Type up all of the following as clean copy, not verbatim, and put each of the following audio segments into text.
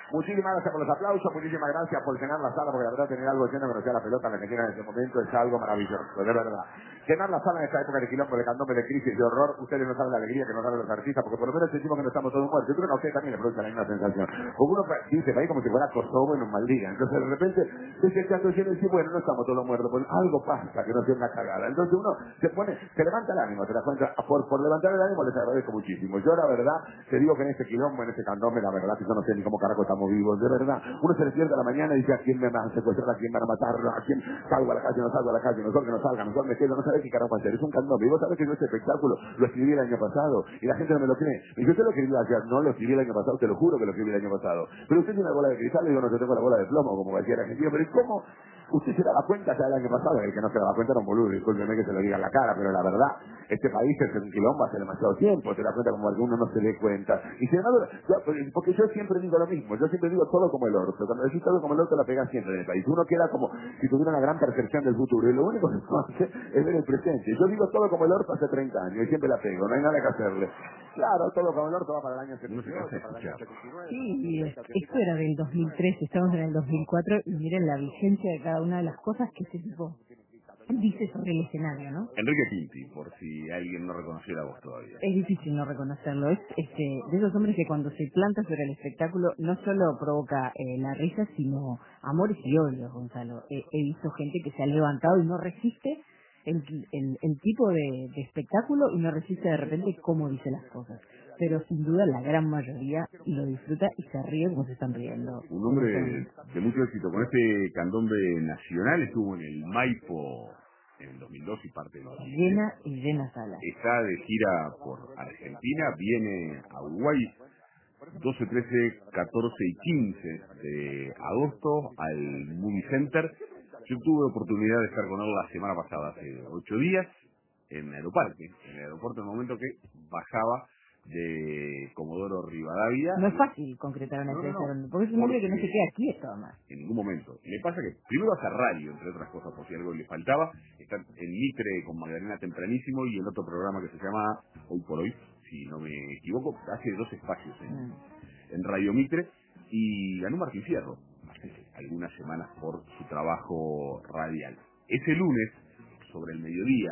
Muchísimas gracias por los aplausos, muchísimas gracias por llenar la sala, porque la verdad tener algo lleno que no sea la pelota en Argentina en este momento es algo maravilloso, de verdad. Llenar la sala en esta época de quilombo, de candombe, de crisis, de horror, ustedes no saben la alegría que nos dan los artistas, porque por lo menos sentimos que no estamos todos muertos. Yo creo que a ustedes también les produce la misma sensación. Porque uno dice, país como si fuera Kosovo en un mal día. Entonces de repente se está lleno y dice, bueno, no estamos todos muertos, pues algo pasa que no sea una cagada. Entonces uno se levanta el ánimo, te das cuenta, por levantar el ánimo les agradezco muchísimo. Yo la verdad, te digo que en este quilombo, en este candombe, la verdad que yo no sé ni cómo carajo estamos vivos, de verdad. Uno se despierta a la mañana y dice, ¿a quién me van a secuestrar? ¿A quién van a matar? ¿A quién salgo a la calle? ¿No salgo a la calle? Mejor que no salga, mejor me quedo, no sabes qué carajo hacer. Es un candombe. Y vos sabés que yo este espectáculo lo escribí el año pasado y la gente no me lo cree. Y yo te lo escribí ayer, no lo escribí el año pasado, te lo juro que lo escribí el año pasado. Pero usted tiene una bola de cristal y digo, no, yo tengo la bola de plomo, como cualquier argentino. Pero ¿y cómo? Usted se daba cuenta ya el año pasado, el que no se daba cuenta era un boludo, discúlpeme que se lo diga en la cara, pero la verdad, este país es un quilombo hace demasiado tiempo, se da cuenta como alguno no se dé cuenta. Y sin embargo, porque yo siempre digo lo mismo, yo siempre digo todo como el orto, cuando decís todo como el orto la pega siempre en el país. Uno queda como si tuviera una gran percepción del futuro, y lo único que uno hace es ver el presente. Yo digo todo como el orto hace 30 años, y siempre la pego, no hay nada que hacerle. Claro, todo como el orto va para el año Uno se cansa 78, de para el año escucharlo. 79, Sí, 80, esto 84. era del 2003, estamos en el 2004 y miren la vigencia de cada una de las cosas que ese tipo dice sobre el escenario, ¿no? Enrique Pinti, por si alguien no reconoció la voz todavía. Es difícil no reconocerlo, es de esos hombres que cuando se planta sobre el espectáculo no solo provoca la risa, sino amores y odios, Gonzalo. He visto gente que se ha levantado y no resiste el tipo de espectáculo y no resiste de repente cómo dice las cosas. Pero sin duda la gran mayoría lo disfruta y se ríe como se están riendo Un en hombre este momento. de mucho éxito. Con este candombe nacional estuvo en el Maipo en el 2002 y parte del 2003. Llena y llena sala. Está de gira por Argentina, viene a Uruguay 12, 13, 14 y 15 de agosto al Movie Center. Yo tuve oportunidad de estar con él la semana pasada, hace 8 días, en Aeroparque, en el aeropuerto, en el momento que bajaba de Comodoro Rivadavia. No es fácil concretar una entrevista, porque es un hombre que no se queda quieto, además. En ningún momento. Le pasa que primero hace radio, entre otras cosas, por si algo le faltaba. Está en Mitre con Magdalena tempranísimo y en otro programa que se llama Hoy por Hoy, si no me equivoco, hace 2 espacios en Radio Mitre. Y ganó Martín Fierro hace algunas semanas por su trabajo radial. Ese lunes, sobre el mediodía,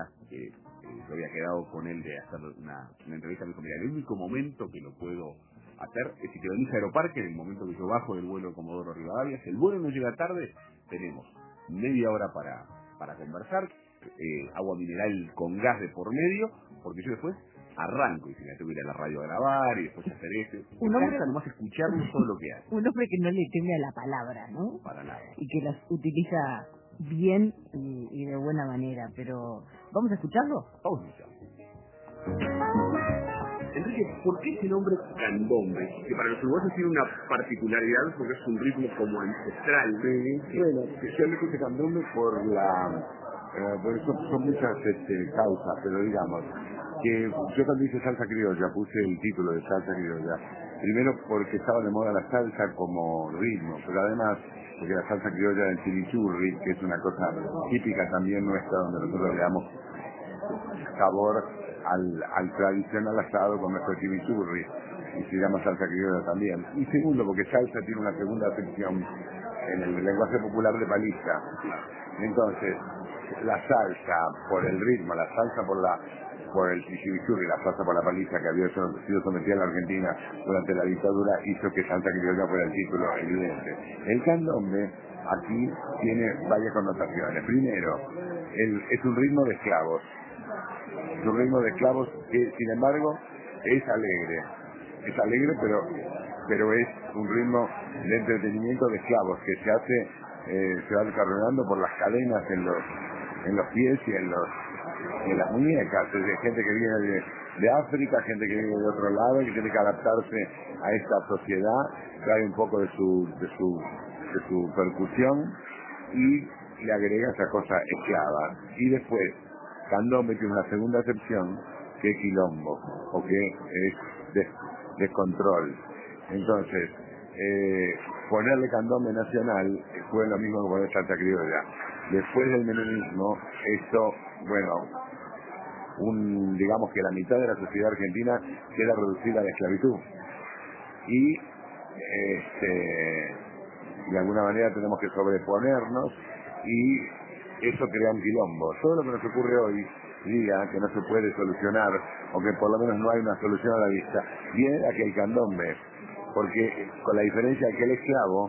yo había quedado con él de hacer una entrevista, me dijo, mira, el único momento que lo puedo hacer es si te venís a Aeroparque, en el momento que yo bajo del vuelo de Comodoro Rivadavia, si el vuelo no llega tarde, tenemos media hora para conversar, agua mineral con gas de por medio, porque yo después arranco y si me tengo que ir a la radio a grabar y después hacer esto. Un Me hombre, cansa nomás escucharlo todo lo que hace. un hombre que no le teme a la palabra, ¿no? Para nada. Y que las utiliza bien y de buena manera, pero ¿vamos a escucharlo? Vamos a escuchar. Enrique, ¿por qué ese nombre candombe? Que para los uruguayos tiene una particularidad porque es un ritmo como ancestral. Sí, bueno, yo le puse candombe por eso son muchas causas, pero digamos, que yo cuando hice salsa criolla puse el título de salsa criolla, primero porque estaba de moda la salsa como ritmo, pero además porque la salsa criolla del chimichurri, que es una cosa típica también nuestra, donde nosotros le damos sabor al tradicional asado con nuestro chimichurri, y se llama salsa criolla también. Y segundo, porque salsa tiene una segunda acepción en el lenguaje popular de paliza. Entonces, la salsa por el ritmo, la salsa por el chimichurri, la salsa por la paliza que había sido sometida en la Argentina durante la dictadura, hizo que salsa criolla fuera el título evidente. El candombe aquí tiene varias connotaciones. Primero, es un ritmo de esclavos. Es un ritmo de esclavos que, sin embargo, es alegre. Es alegre, pero es un ritmo de entretenimiento de esclavos que se va desarrollando por las cadenas en los pies y en las muñecas. Es de gente que viene de África, gente que viene de otro lado, que tiene que adaptarse a esta sociedad, trae un poco de su percusión y le agrega esa cosa esclava. Y después, candombe tiene una segunda acepción que es quilombo, o que es descontrol. Entonces, ponerle candombe nacional fue lo mismo que poner salsa criolla. Después del menemismo, esto, bueno, digamos que la mitad de la sociedad argentina queda reducida a la esclavitud. Y de alguna manera tenemos que sobreponernos y eso crea un quilombo. Todo lo que nos ocurre hoy diga que no se puede solucionar o que por lo menos no hay una solución a la vista, viene a que el candombe, porque con la diferencia de que el esclavo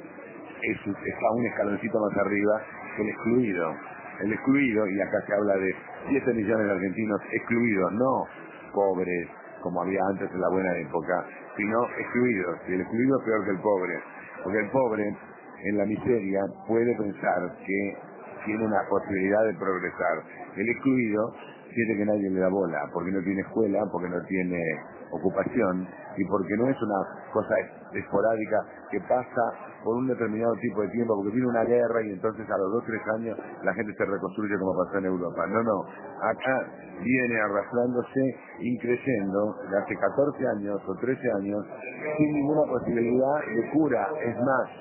está un escaloncito más arriba que el excluido. El excluido, y acá se habla de 7 millones de argentinos excluidos, no pobres, como había antes en la buena época, sino excluidos. Y el excluido es peor que el pobre, porque el pobre, en la miseria, puede pensar que tiene una posibilidad de progresar. El excluido siente que nadie le da bola, porque no tiene escuela, porque no tiene ocupación, y porque no es una cosa esporádica que pasa por un determinado tipo de tiempo, porque viene una guerra y entonces a los 2 o 3 años la gente se reconstruye como pasó en Europa. No, acá viene arrastrándose y creciendo de hace 14 años o 13 años sin ninguna posibilidad de cura. Es más,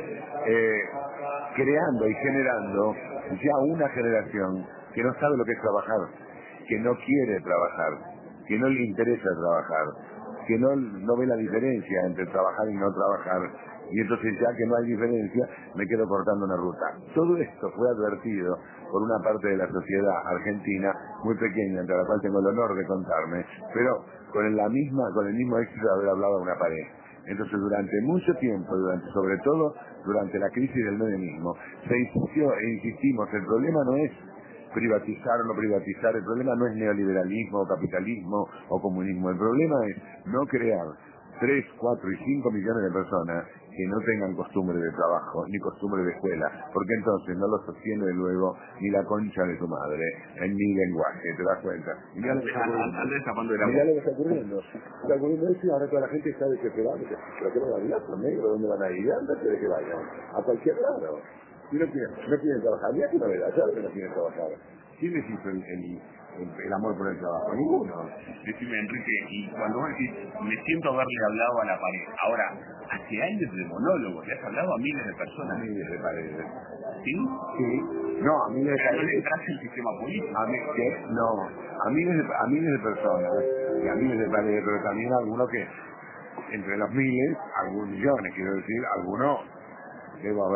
creando y generando ya una generación que no sabe lo que es trabajar, que no quiere trabajar, que no le interesa trabajar, que no ve la diferencia entre trabajar y no trabajar, y entonces ya que no hay diferencia, me quedo cortando una ruta. Todo esto fue advertido por una parte de la sociedad argentina, muy pequeña, entre la cual tengo el honor de contarme, pero con el mismo éxito de haber hablado a una pared. Entonces durante mucho tiempo, sobre todo durante la crisis del menemismo, se insistió e insistimos, el problema no es privatizar o no privatizar, el problema no es neoliberalismo o capitalismo o comunismo, el problema es no crear 3, 4 y 5 millones de personas que no tengan costumbre de trabajo ni costumbre de escuela, porque entonces no lo sostiene luego ni la concha de tu madre en mi lenguaje, ¿te das cuenta? Y mirá lo que está ocurriendo. Está ocurriendo eso y ahora toda la gente está desesperada. ¿Pero qué van a ir los negros? ¿Dónde van a ir? Ándate de que vayan. A cualquier lado. Y no quieren trabajar. Mira qué novedad, ya que no quieren trabajar. ¿Quién les hizo el amor por el trabajo? Ninguno. Decime, Enrique, y cuando vos decís, me siento haberle hablado a la pared, ahora, hace años de monólogo, le has hablado a miles de personas. A miles de paredes. ¿Sí? Sí. No, a miles de Pero no paredes. le entraste el sistema político. ¿Qué? No, a miles de personas y a miles de paredes, pero también algunos que, entre los miles, algunos millones, quiero decir, algunos debo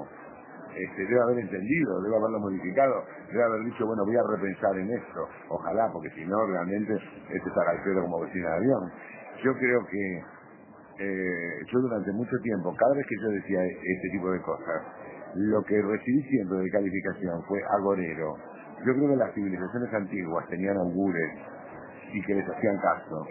haber entendido, debe haberlo modificado, debe haber dicho, bueno, voy a repensar en esto, ojalá, porque si no, realmente estará al pedo como vecina de avión. Yo creo que yo durante mucho tiempo, cada vez que yo decía este tipo de cosas, lo que recibí siempre de calificación fue agorero. Yo creo que las civilizaciones antiguas tenían augures y que les hacían caso.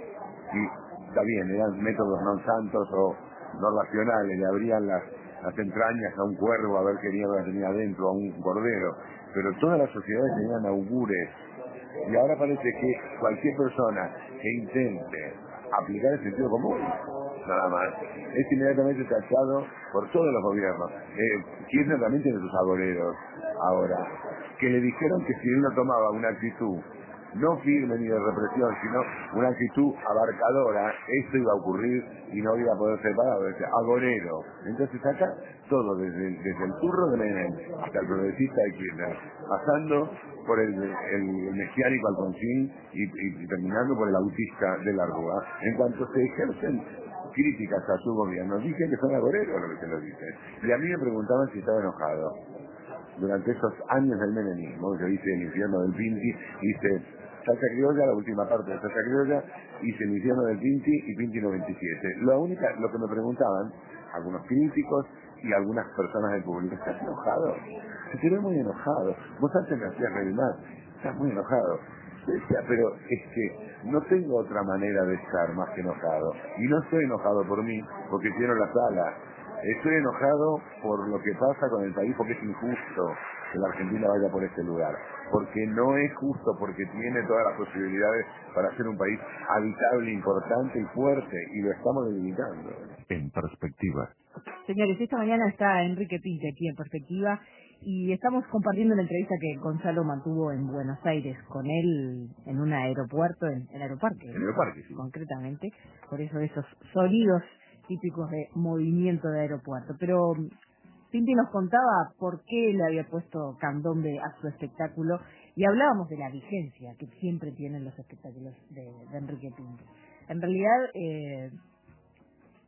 Y está bien, eran métodos no santos o no racionales, le abrían las entrañas a un cuervo a ver qué mierda tenía adentro, a un cordero, pero todas las sociedades tenían augures, y ahora parece que cualquier persona que intente aplicar el sentido común, nada más, es inmediatamente tachado por todos los gobiernos. Kirchner también tiene sus agoreros ahora, que le dijeron que si uno tomaba una actitud no firme ni de represión, sino una actitud abarcadora, esto iba a ocurrir y no iba a poder ser parado, agorero. Entonces acá, todo, desde el turro de Menem hasta el progresista de Kirchner, pasando por el mesiánico Alfonsín y terminando por el autista de la Rúa, en cuanto se ejercen críticas a su gobierno, dicen que son agoreros lo que se lo dicen. Y a mí me preguntaban si estaba enojado. Durante esos años del menemismo, yo hice El infierno del Pinti, hice Salsa Criolla, la última parte de Salsa Criolla, hice El infierno del Pinti y Pinti 97. Lo que me preguntaban, algunos críticos y algunas personas del público, ¿estás enojado? Se te ve muy enojado. Vos antes me hacías reír más, estás muy enojado. Yo decía, pero es que no tengo otra manera de estar más que enojado. Y no estoy enojado por mí, porque quiero la sala. Estoy enojado por lo que pasa con el país, porque es injusto que la Argentina vaya por este lugar, porque no es justo, porque tiene todas las posibilidades para ser un país habitable, importante y fuerte, y lo estamos debilitando. En perspectiva. Señores, esta mañana está Enrique Pinte aquí en Perspectiva y estamos compartiendo una entrevista que Gonzalo mantuvo en Buenos Aires con él en un aeropuerto, en Aeroparque. En Aeroparque, sí. Concretamente, por eso esos sonidos típicos de movimiento de aeropuerto. Pero Pinti nos contaba por qué le había puesto candombe a su espectáculo y hablábamos de la vigencia que siempre tienen los espectáculos de Enrique Pinti. En realidad,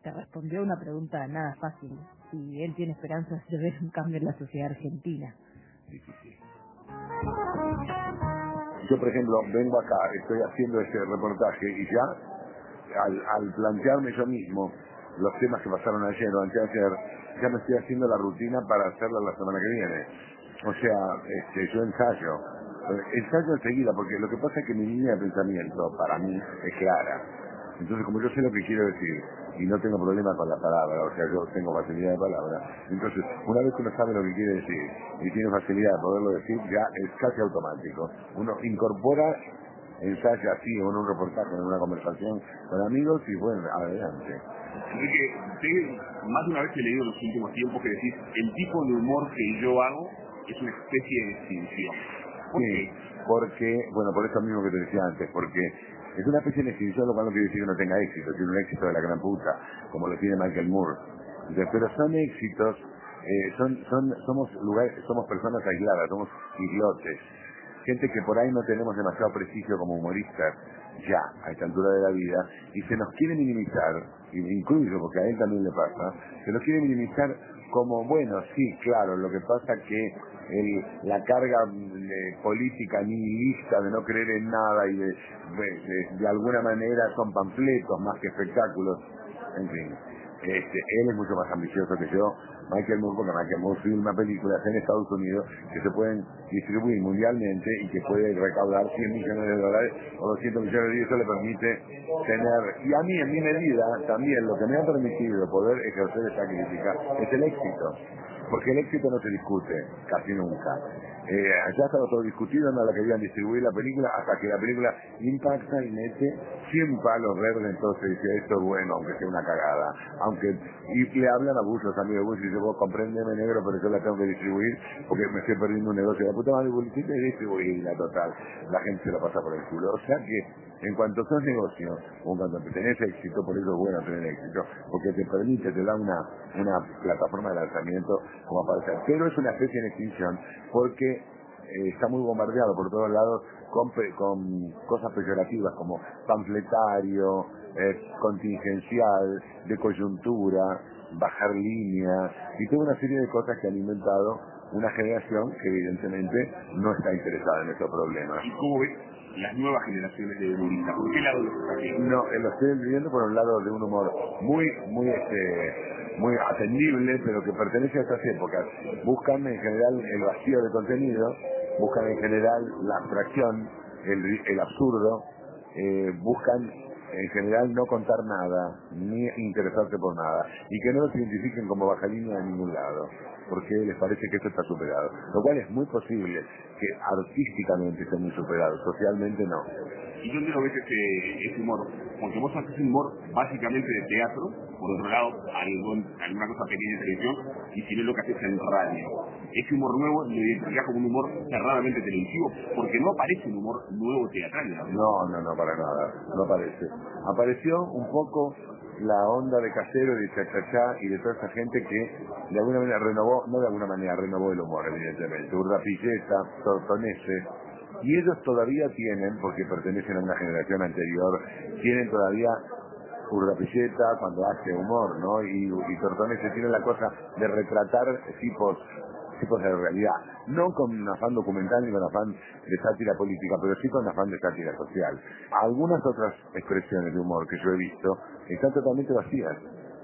te respondió una pregunta nada fácil. Si él tiene esperanzas de ver un cambio en la sociedad argentina. Difícil. Yo, por ejemplo, vengo acá, estoy haciendo este reportaje y ya, al plantearme yo mismo los temas que pasaron ayer o anteayer, ya me estoy haciendo la rutina para hacerla la semana que viene. O sea, yo ensayo enseguida, porque lo que pasa es que mi línea de pensamiento, para mí, es clara. Entonces, como yo sé lo que quiero decir, y no tengo problema con la palabra, o sea, yo tengo facilidad de palabra, entonces, una vez que uno sabe lo que quiere decir, y tiene facilidad de poderlo decir, ya es casi automático. Uno incorpora, ensaya así, en un reportaje, en una conversación con amigos, y bueno, adelante. Enrique, usted más de una vez he leído en los últimos tiempos que decís, el tipo de humor que yo hago es una especie de extinción. ¿Por qué? Porque, bueno, por eso mismo que te decía antes, porque es una especie de extinción, lo cual no quiere decir que no tenga éxito, tiene un éxito de la gran puta, como lo tiene Michael Moore. Entonces, pero son éxitos, somos personas aisladas, somos islotes, gente que por ahí no tenemos demasiado prestigio como humoristas, ya, a esta altura de la vida, y se nos quiere minimizar, y me incluyo porque a él también le pasa, se nos quiere minimizar como, bueno, sí, claro, lo que pasa que la carga política nihilista de no creer en nada y de alguna manera son panfletos más que espectáculos, en fin. Él es mucho más ambicioso que yo, Michael Moore, porque Michael Moore filma películas en Estados Unidos que se pueden distribuir mundialmente y que puede recaudar 100 millones de dólares o 200 millones de dólares, y eso le permite tener, y a mí en mi medida también lo que me ha permitido poder ejercer esta crítica es el éxito, porque el éxito no se discute casi nunca. Allá estaba todo discutido, no la querían distribuir la película, hasta que la película impacta y mete 100 palos verdes, entonces dice, esto es bueno, aunque sea una cagada, y le hablan a Bush, los amigos de Bush, y dice, vos compréndeme, negro, pero yo la tengo que distribuir, porque me estoy perdiendo un negocio de la puta madre, y distribuirla, total, la gente se la pasa por el culo. O sea que, en cuanto sos negocio, o en cuanto tenés éxito, por eso es bueno tener éxito, porque te permite, te da una plataforma de lanzamiento como para hacer. Pero es una especie de extinción, porque está muy bombardeado por todos lados con cosas peyorativas como panfletario, contingencial, de coyuntura, bajar línea, y toda una serie de cosas que han inventado una generación que evidentemente no está interesada en estos problemas. ¿Y cómo ves las nuevas generaciones de humoristas? ¿Por qué lado lo estás viendo? No, lo estoy viviendo por un lado de un humor muy atendible, pero que pertenece a estas épocas. Buscan en general el vacío de contenido, buscan en general la abstracción, el absurdo, buscan en general no contar nada, ni interesarse por nada, y que no los identifiquen como baja línea de ningún lado, porque les parece que esto está superado, lo cual es muy posible que artísticamente esté muy superado, socialmente no. ¿Y dónde lo ves ese humor? Porque vos haces un humor básicamente de teatro, por otro lado, alguna cosa pequeña de televisión, y si no lo que haces en radio. Ese humor nuevo lo identificás como un humor cerradamente televisivo, porque no aparece un humor nuevo teatral. No, para nada, no aparece. Apareció un poco la onda de Casero, de Chachachá y de toda esa gente que de alguna manera renovó el humor, evidentemente. Urdapilleta, Tortonese, y ellos todavía tienen, porque pertenecen a una generación anterior, tienen todavía Urdapilleta cuando hace humor, ¿no? Y Tortonese tiene la cosa de retratar tipos de realidad, no con un afán documental ni con afán de sátira política, pero sí con afán de sátira social. Algunas otras expresiones de humor que yo he visto están totalmente vacías.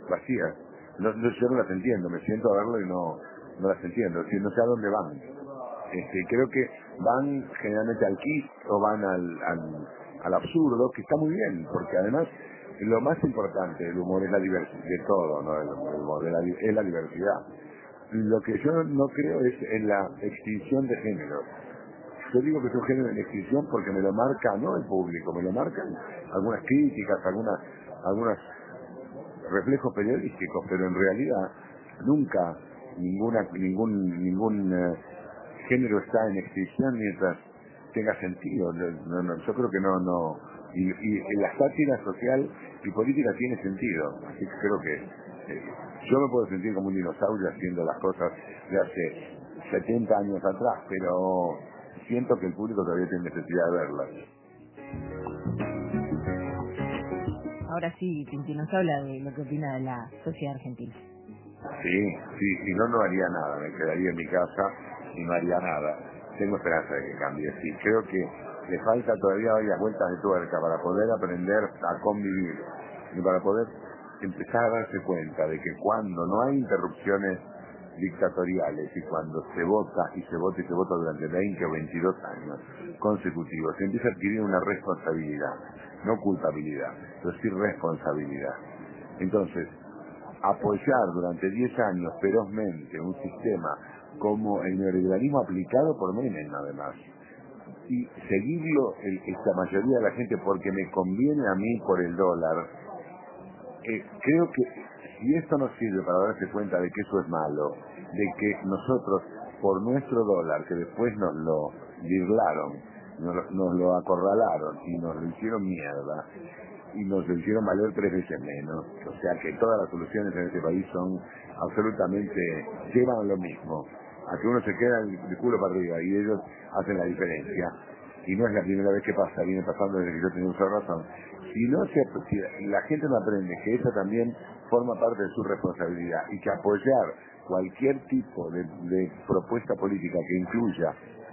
Yo no las entiendo, me siento a verlo y no las entiendo, es decir, no sé a dónde van. Creo que van generalmente al kitsch o van al absurdo, que está muy bien, porque además lo más importante del humor es la diversidad, de todo, ¿no? El humor es la diversidad. Lo que yo no creo es en la extinción de género. Yo digo que es un género en extinción porque me lo marca, no el público, me lo marcan algunas críticas, algunos reflejos periodísticos, pero en realidad nunca ningún género está en extinción mientras tenga sentido. Yo creo que no. Y la sátira social y política tiene sentido, así que creo que yo me puedo sentir como un dinosaurio haciendo las cosas de hace 70 años atrás, pero siento que el público todavía tiene necesidad de verlas. ahora sí, Tinti nos habla de lo que opina de la sociedad argentina. Sí, si no haría nada, me quedaría en mi casa y no haría nada. Tengo esperanza de que cambie, sí. Creo que le falta todavía varias vueltas de tuerca para poder aprender a convivir y para poder empezar a darse cuenta de que cuando no hay interrupciones dictatoriales y cuando se vota y se vota y se vota durante 20 o 22 años consecutivos, se empieza a adquirir una responsabilidad, no culpabilidad, pero sí responsabilidad. Entonces, apoyar durante 10 años ferozmente un sistema como el neoliberalismo aplicado por Menem, además, y seguirlo esta mayoría de la gente porque me conviene a mí por el dólar, creo que si esto nos sirve para darse cuenta de que eso es malo, de que nosotros por nuestro dólar, que después nos lo birlaron, nos lo acorralaron y nos lo hicieron mierda, y nos lo hicieron valer 3 veces menos, o sea que todas las soluciones en este país son absolutamente, llevan lo mismo, a que uno se queda de culo para arriba y ellos hacen la diferencia, y no es la primera vez que pasa, viene pasando desde que yo tengo uso razón. Si la gente no aprende que eso también forma parte de su responsabilidad y que apoyar cualquier tipo de propuesta política que incluya,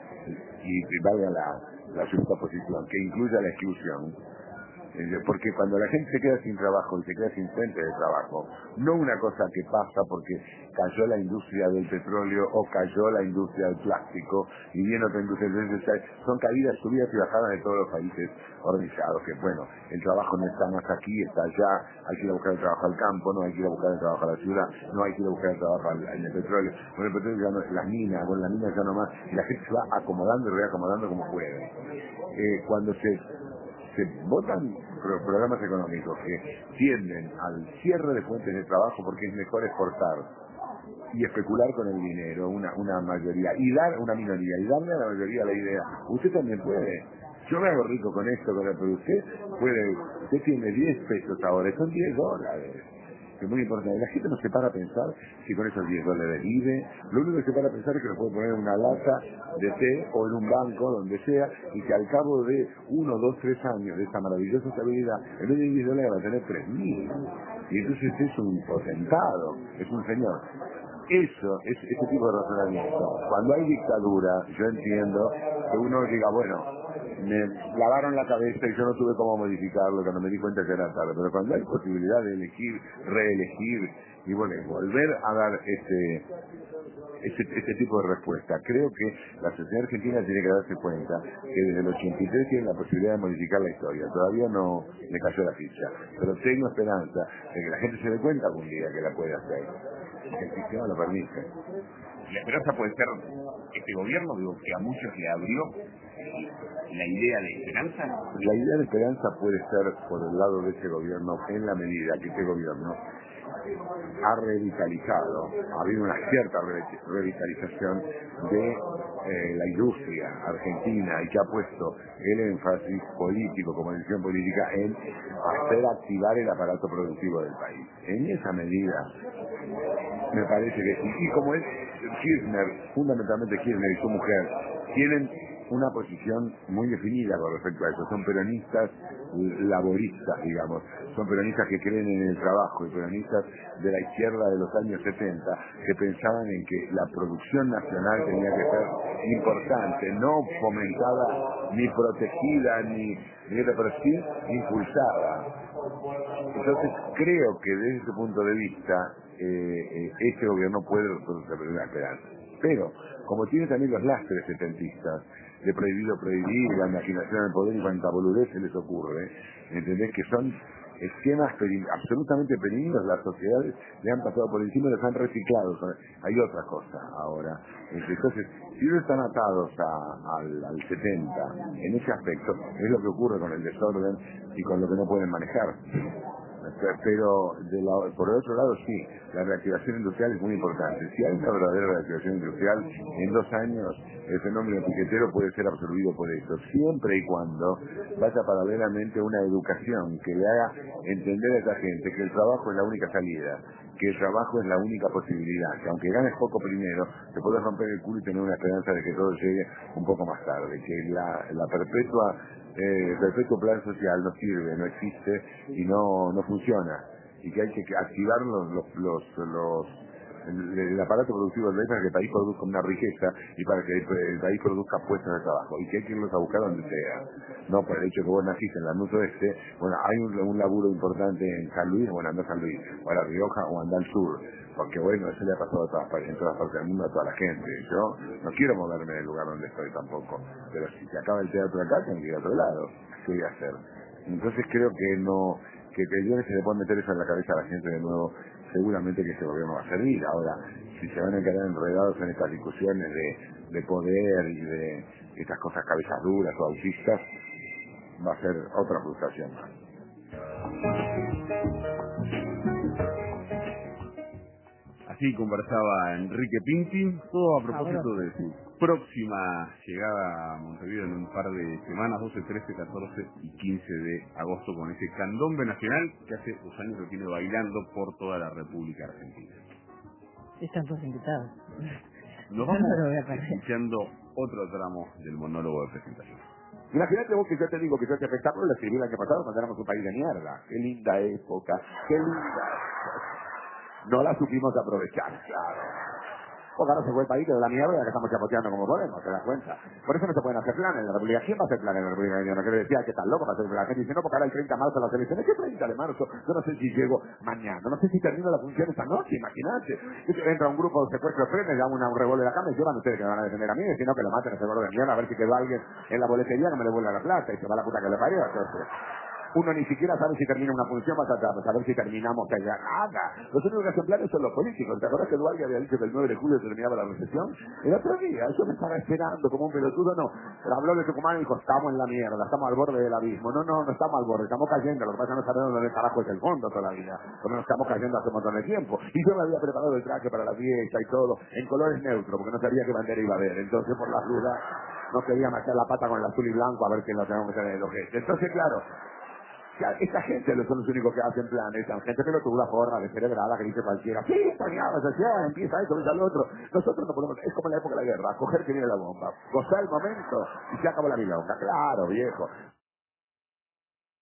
y valga la justaposición, que incluya la exclusión, porque cuando la gente se queda sin trabajo y se queda sin fuente de trabajo, no una cosa que pasa porque cayó la industria del petróleo o cayó la industria del plástico y viene otra industria, son caídas, subidas y bajadas de todos los países organizados, que bueno, el trabajo no está más aquí, está allá, hay que ir a buscar el trabajo al campo, no hay que ir a buscar el trabajo a la ciudad, no hay que ir a buscar el trabajo en el petróleo, bueno, el petróleo ya no, las minas ya no más, y la gente se va acomodando y reacomodando como puede. Cuando se votan programas económicos que tienden al cierre de fuentes de trabajo porque es mejor exportar y especular con el dinero, una mayoría, y dar una minoría, y darle a la mayoría la idea, usted también puede, yo me hago rico con esto, pero usted tiene 10 pesos ahora, son 10 dólares. Es muy importante. La gente no se para a pensar si con esos 10 dólares vive. Lo único que se para a pensar es que lo puede poner en una lata de té o en un banco, donde sea, y que al cabo de 1, 2, 3 años de esta maravillosa estabilidad, en vez de 10 dólares va a tener 3.000. Y entonces es un potentado, es un señor. Eso, ese tipo de razonamiento. Cuando hay dictadura, yo entiendo que uno diga, bueno, me lavaron la cabeza y yo no tuve cómo modificarlo, cuando me di cuenta que era tarde. Pero cuando hay posibilidad de elegir, reelegir y bueno, volver a dar este tipo de respuesta, creo que la sociedad argentina tiene que darse cuenta que desde el 83 tiene la posibilidad de modificar la historia. Todavía no me cayó la ficha, pero tengo esperanza de que la gente se dé cuenta algún día que la puede hacer. El sistema lo permite. La esperanza puede ser este gobierno, digo, que a muchos le abrió la idea de esperanza. La idea de esperanza puede ser por el lado de ese gobierno en la medida que ese gobierno ha revitalizado, ha habido una cierta revitalización de la industria argentina y que ha puesto el énfasis político, como decisión política, en hacer activar el aparato productivo del país. En esa medida, me parece que sí. Y como es Kirchner, fundamentalmente Kirchner y su mujer, tienen una posición muy definida con respecto a eso. Son peronistas laboristas, digamos. Son peronistas que creen en el trabajo y peronistas de la izquierda de los años 70 que pensaban en que la producción nacional tenía que ser importante, no fomentada, ni protegida, ni pero sí impulsada. Entonces creo que desde ese punto de vista este gobierno puede representar una esperanza. Pero, como tiene también los lastres setentistas, de prohibido prohibir, la imaginación del poder y cuanta boludez se les ocurre, ¿entendés? Que son esquemas absolutamente benignos, las sociedades le han pasado por encima y los han reciclado. Hay otra cosa ahora. Entonces, si ellos están atados al 70, en ese aspecto, es lo que ocurre con el desorden y con lo que no pueden manejar. Pero por el otro lado sí, la reactivación industrial es muy importante. Si hay una verdadera reactivación industrial, en 2 años el fenómeno piquetero puede ser absorbido por eso, siempre y cuando vaya paralelamente una educación que le haga entender a esa gente que el trabajo es la única salida, que el trabajo es la única posibilidad, que aunque ganes poco primero, te puedes romper el culo y tener una esperanza de que todo llegue un poco más tarde, que la perpetua perfecto plan social no sirve, no existe y no funciona, y que hay que activar el aparato productivo del país para que el país produzca una riqueza y para que el país produzca puestos de trabajo, y que hay que irlos a buscar donde sea, no por el hecho que vos naciste en la Lanús Oeste. Bueno, hay un laburo importante en San Luis, bueno, anda a San Luis, o a La Rioja, o anda al sur, porque bueno, eso le ha pasado en todas partes del mundo a toda la gente. Yo no quiero moverme del lugar donde estoy tampoco, pero si se acaba el teatro acá, tengo que ir a otro lado. ¿Qué voy a hacer? Entonces creo que el día que se le puede meter eso en la cabeza a la gente de nuevo, seguramente que ese gobierno va a servir. Ahora, si se van a quedar enredados en estas discusiones de poder y de estas cosas cabezas duras o autistas, va a ser otra frustración más. Así conversaba Enrique Pinti, todo a propósito de su próxima llegada a Montevideo en un par de semanas, 12, 13, 14 y 15 de agosto, con ese candombe nacional que hace 2 años lo tiene bailando por toda la República Argentina. Están todos invitados. Nos vamos escuchando otro tramo del monólogo de presentación. Imagínate vos que yo te digo que yo este espectáculo lo escribí el año pasado cuando éramos un país de mierda. Qué linda época, qué linda. No la supimos aprovechar, claro. Porque ahora se fue el país de la mierda que estamos chapoteando como podemos, ¿te das cuenta? Por eso no se pueden hacer planes en la República. ¿Quién va a hacer planes en la República Dominicana? Que le decía que tan loco para hacer planes. La gente dice, no, porque ahora el 30 de marzo las elecciones. ¿Qué 30 de marzo? Yo no sé si llego mañana, no sé si termino la función esta noche, imagínate. Entra un grupo de secuestro de frenes, le dan un revólver a la cama y llevan ustedes que me van a defender a mí, sino que lo maten a ese gordo de mierda, a ver si quedó alguien en la boletería que me devuelva la plata y se va la puta que le parió. Entonces, uno ni siquiera sabe si termina una función, vas a saber si terminamos allá. Nada. Los únicos que hacen planes son los políticos. ¿Te acuerdas que Duarte había dicho que el 9 de julio terminaba la recesión? El otro día, yo me estaba esperando como un pelotudo, no. Pero habló de Tucumán y dijo, estamos en la mierda, estamos al borde del abismo. No estamos al borde, estamos cayendo. Lo que pasa es que no sabemos dónde carajo es el fondo todavía. Porque nos estamos cayendo hace un montón de tiempo. Y yo me había preparado el traje para la fiesta y todo, en colores neutros, porque no sabía qué bandera iba a haber. Entonces, por las dudas, no quería marcar la pata con el azul y blanco a ver quién lo tenemos que tener en el ojete. Entonces, claro, esta gente son los únicos que hacen planes, esa gente que no tuvo la forma de cerebrada que dice cualquiera, sí, soñaba, empieza esto, empieza lo otro. Nosotros no podemos, es como en la época de la guerra, coger que viene la bomba, gozar el momento y se acabó la milonga. Claro, viejo,